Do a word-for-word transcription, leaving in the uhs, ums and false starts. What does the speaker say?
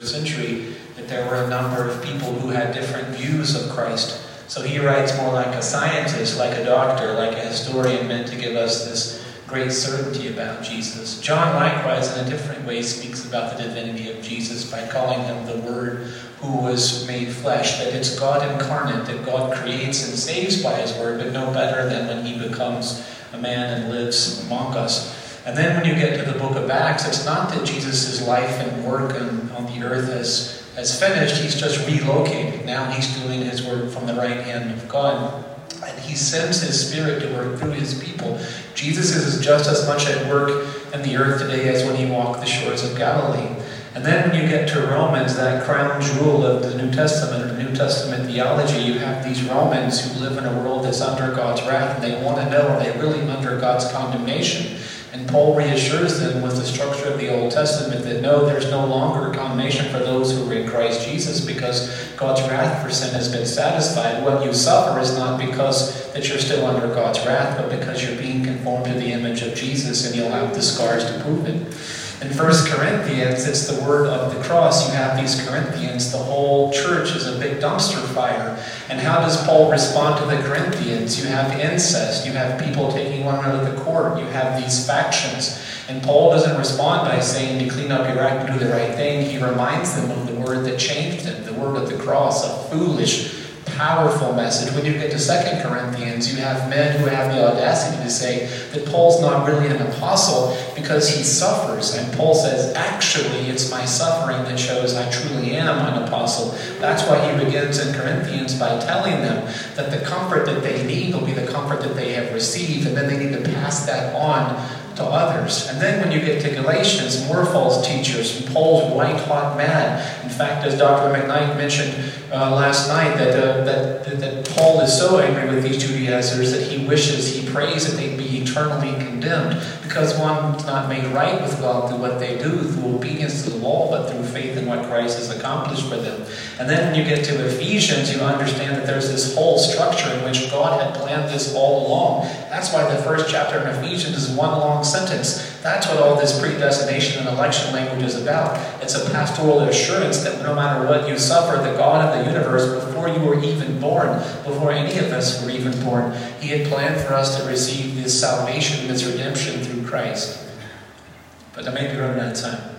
century, that there were a number of people who had different views of Christ. So he writes more like a scientist, like a doctor, like a historian, meant to give us this great certainty about Jesus. John, likewise, in a different way, speaks about the divinity of Jesus by calling him the Word who was made flesh, that it's God incarnate, that God creates and saves by his Word, but no better than when he becomes a man and lives among us. And then when you get to the book of Acts, it's not that Jesus' life and work on, on the earth has, has finished, he's just relocated. Now he's doing his work from the right hand of God. And he sends his Spirit to work through his people. Jesus is just as much at work in the earth today as when he walked the shores of Galilee. And then when you get to Romans, that crown jewel of the New Testament, or the New Testament theology, you have these Romans who live in a world that's under God's wrath, and they want to know, are they really under God's condemnation? And Paul reassures them with the structure of the Old Testament that no, there's no longer condemnation for those who are in Christ Jesus, because God's wrath for sin has been satisfied. What you suffer is not because that you're still under God's wrath, but because you're being conformed to the image of Jesus, and you'll have the scars to prove it. In First Corinthians, it's the word of the cross. You have these Corinthians. The whole church is a big dumpster fire. And how does Paul respond to the Corinthians? You have incest. You have people taking one another to court. You have these factions. And Paul doesn't respond by saying to clean up your act and do the right thing. He reminds them of the word that changed them, the word of the cross, a foolish, powerful message. When you get to Second Corinthians, you have men who have the audacity to say that Paul's not really an apostle because he suffers. And Paul says, actually, it's my suffering that shows I truly am an apostle. That's why he begins in Corinthians by telling them that the comfort that they need will be the comfort that they have received, and then they need to pass that on to others. And then when you get to Galatians, more false teachers, and Paul's white-hot mad. In fact, as Doctor McKnight mentioned uh, last night, that, uh, that, that, that Paul is so angry with these Judaizers that he wishes, he prays that they be eternally condemned, because one's not made right with God through what they do, through obedience to the law, but through faith in what Christ has accomplished for them. And then when you get to Ephesians, you understand that there's this whole structure in which God had planned this all along. That's why the first chapter in Ephesians is one long sentence. That's what all this predestination and election language is about. It's a pastoral assurance that no matter what you suffer, the God of the universe, before you were even born, before any of us were even born, he had planned for us to receive this salvation, this redemption through Christ. But I may be running out of time.